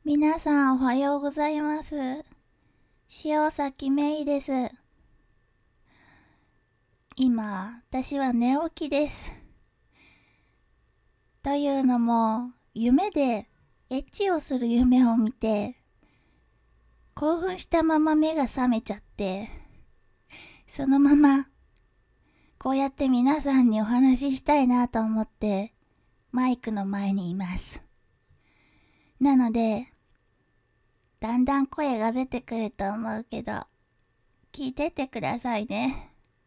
皆さんおはようございます。塩崎めいです。今、私は寝起きです。というのも、夢でエッチをする夢を見て、興奮したまま目が覚めちゃって、そのまま、こうやって皆さんにお話ししたいなと思って、マイクの前にいます。なので、だんだん声が出てくると思うけど、聞いてってくださいね。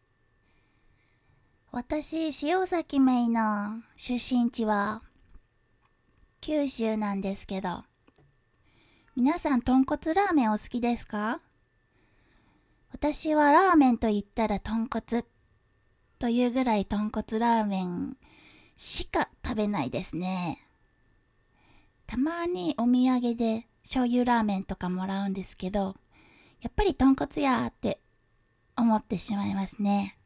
私、塩崎めいの出身地は九州なんですけど、皆さん豚骨ラーメンお好きですか？私はラーメンと言ったら豚骨というぐらい豚骨ラーメンしか食べないですね。たまにお土産で醤油ラーメンとかもらうんですけど、やっぱり豚骨やーって思ってしまいますね。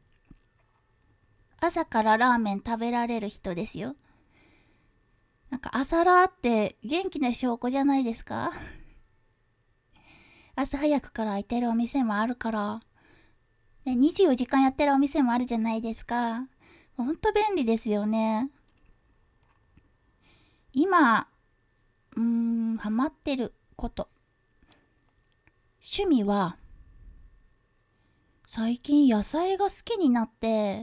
朝からラーメン食べられる人ですよ。なんか朝ラーって元気な証拠じゃないですか？朝早くから開いてるお店もあるから、ね、24時間やってるお店もあるじゃないですか。ほんと便利ですよね。今、ハマってること。趣味は、最近野菜が好きになって、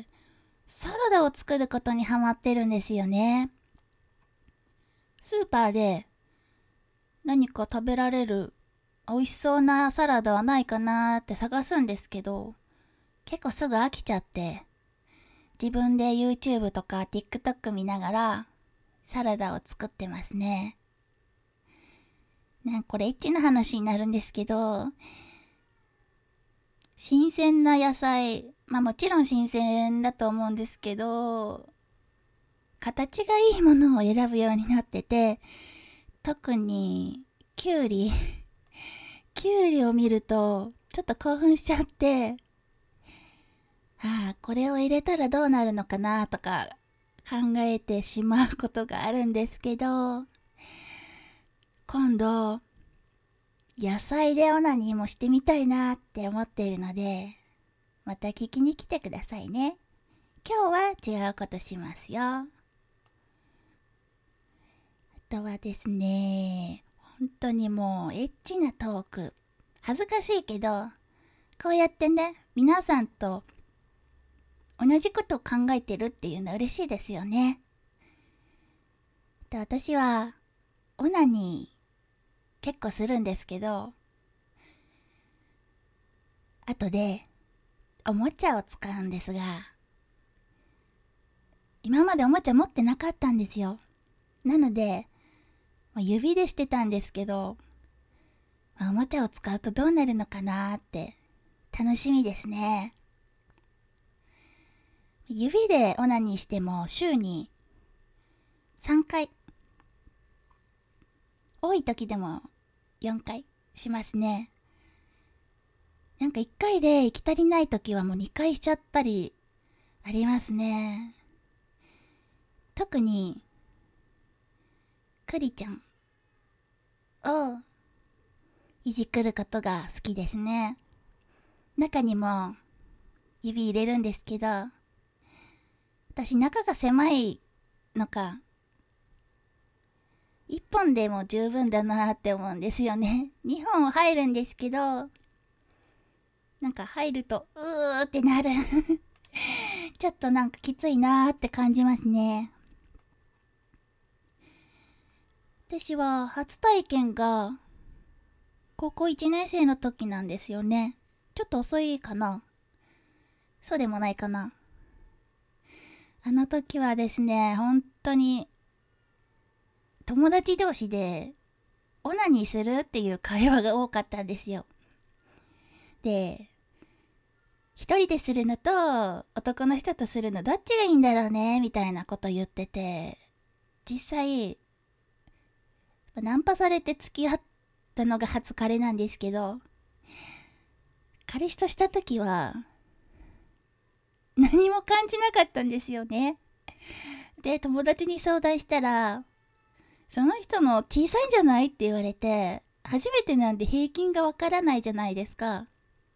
サラダを作ることにハマってるんですよね。スーパーで何か食べられる美味しそうなサラダはないかなーって探すんですけど、結構すぐ飽きちゃって、自分で YouTube とか TikTok 見ながらサラダを作ってますね。これエッチな話になるんですけど、新鮮な野菜、もちろん新鮮だと思うんですけど、形がいいものを選ぶようになってて、特にきゅうり、きゅうりを見るとちょっと興奮しちゃって、これを入れたらどうなるのかなとか考えてしまうことがあるんですけど、今度、野菜でオナニーもしてみたいなって思っているので、また聞きに来てくださいね。今日は違うことしますよ。あとはですね、本当にもうエッチなトーク。恥ずかしいけど、こうやってね、皆さんと同じことを考えてるっていうのは嬉しいですよね。私は、オナニー結構するんですけど、後でおもちゃを使うんですが、今までおもちゃ持ってなかったんですよ。なので、指でしてたんですけど、おもちゃを使うとどうなるのかなーって楽しみですね。指でオナニーしても週に3回、多い時でも4回しますね。1回で行き足りない時はもう2回しちゃったりありますね。特にクリちゃんをいじくることが好きですね。中にも指入れるんですけど、私中が狭いのか、1本でも十分だなって思うんですよね。2本入るんですけど、入るとうーってなる。ちょっときついなーって感じますね。私は初体験が高校1年生の時なんですよね。ちょっと遅いかな？そうでもないかな？あの時はですね、本当に友達同士でオナニーするっていう会話が多かったんですよ。で、一人でするのと男の人とするのどっちがいいんだろうねみたいなこと言ってて、実際ナンパされて付き合ったのが初彼なんですけど、彼氏とした時は何も感じなかったんですよね。で、友達に相談したら、 その人の小さいんじゃないって言われて、初めてなんで平均がわからないじゃないですか。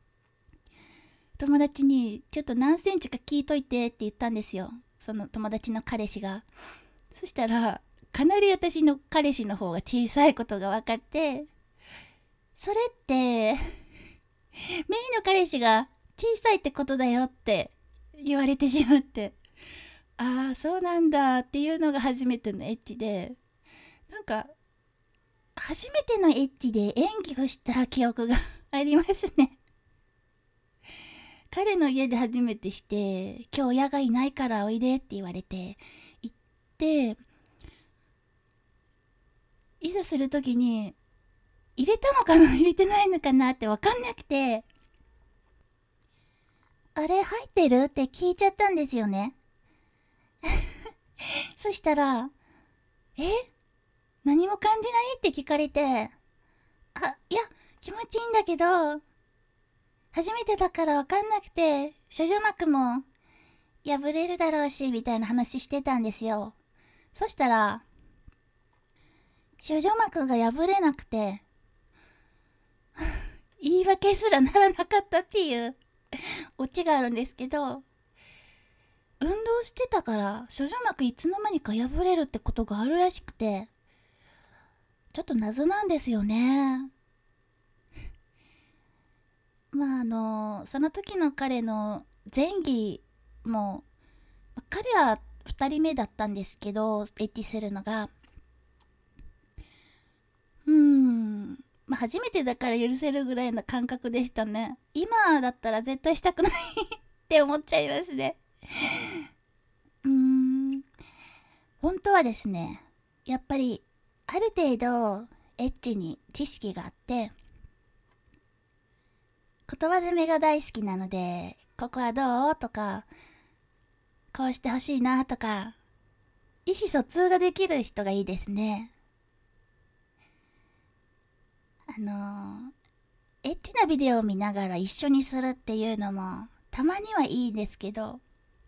友達にちょっと何センチか聞いといてって言ったんですよ。その友達の彼氏が。そしたら、かなり私の彼氏の方が小さいことが分かって、それって、メイの彼氏が小さいってことだよって言われてしまって、ああ、そうなんだっていうのが初めてのエッチで、なんか、初めてのエッチで演技をした記憶がありますね。彼の家で初めてして、今日親がいないからおいでって言われて、行って、いざするときに、入れたのかな入れてないのかなってわかんなくて、あれ入ってるって聞いちゃったんですよね。そしたら、何も感じないって聞かれて、いや、気持ちいいんだけど、初めてだからわかんなくて、処女膜も破れるだろうし、みたいな話してたんですよ。そしたら、処女膜が破れなくて、言い訳すらならなかったっていうオチがあるんですけど、運動してたから処女膜いつの間にか破れるってことがあるらしくて、ちょっと謎なんですよね。その時の彼の前戯も、彼は2人目だったんですけど、エッチするのが。初めてだから許せるぐらいの感覚でしたね。今だったら絶対したくないって思っちゃいますね。本当はですね、やっぱりある程度エッチに知識があって、言葉攻めが大好きなので、ここはどうとか、こうしてほしいなとか、意思疎通ができる人がいいですね。エッチなビデオを見ながら一緒にするっていうのもたまにはいいですけど、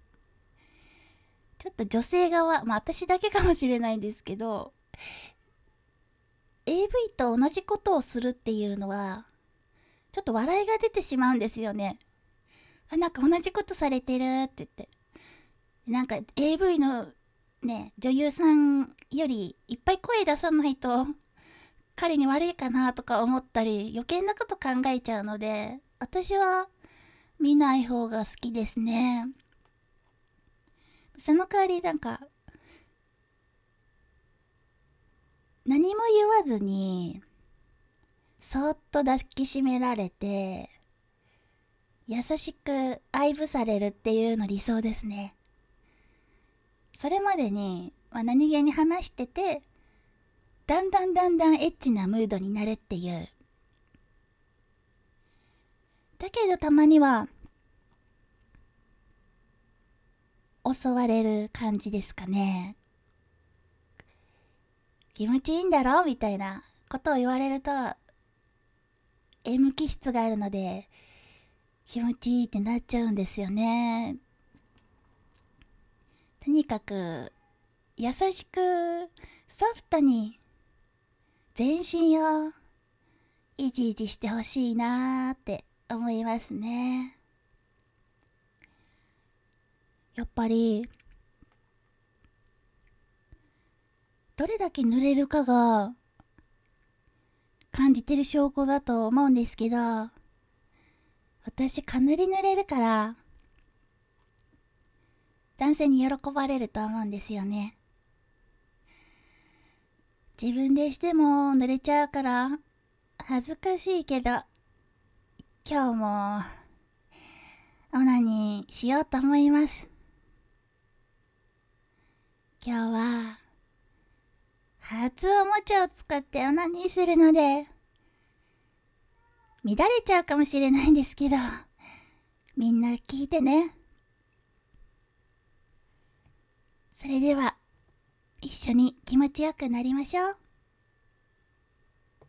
ちょっと女性側、私だけかもしれないんですけど、AV と同じことをするっていうのは、ちょっと笑いが出てしまうんですよね。なんか同じことされてるって言って。なんか AV のね、女優さんよりいっぱい声出さないと、彼に悪いかなとか思ったり、余計なこと考えちゃうので、私は見ない方が好きですね。その代わりなんか、何も言わずに、そーっと抱きしめられて、優しく愛撫されるっていうの理想ですね。それまでに、何気に話してて、だんだんエッチなムードになるっていう。だけどたまには、襲われる感じですかね。気持ちいいんだろみたいなことを言われると、M 気質があるので、気持ちいいってなっちゃうんですよね。とにかく、優しく、ソフトに、全身を、いじいじしてほしいなーって思いますね。やっぱり、どれだけ濡れるかが、感じてる証拠だと思うんですけど、私かなり濡れるから、男性に喜ばれると思うんですよね。自分でしても濡れちゃうから、恥ずかしいけど、今日も、オナニーしようと思います。今日は、初おもちゃを使ってオナニーするので、乱れちゃうかもしれないんですけど、みんな聞いてね。それでは、一緒に気持ちよくなりましょう。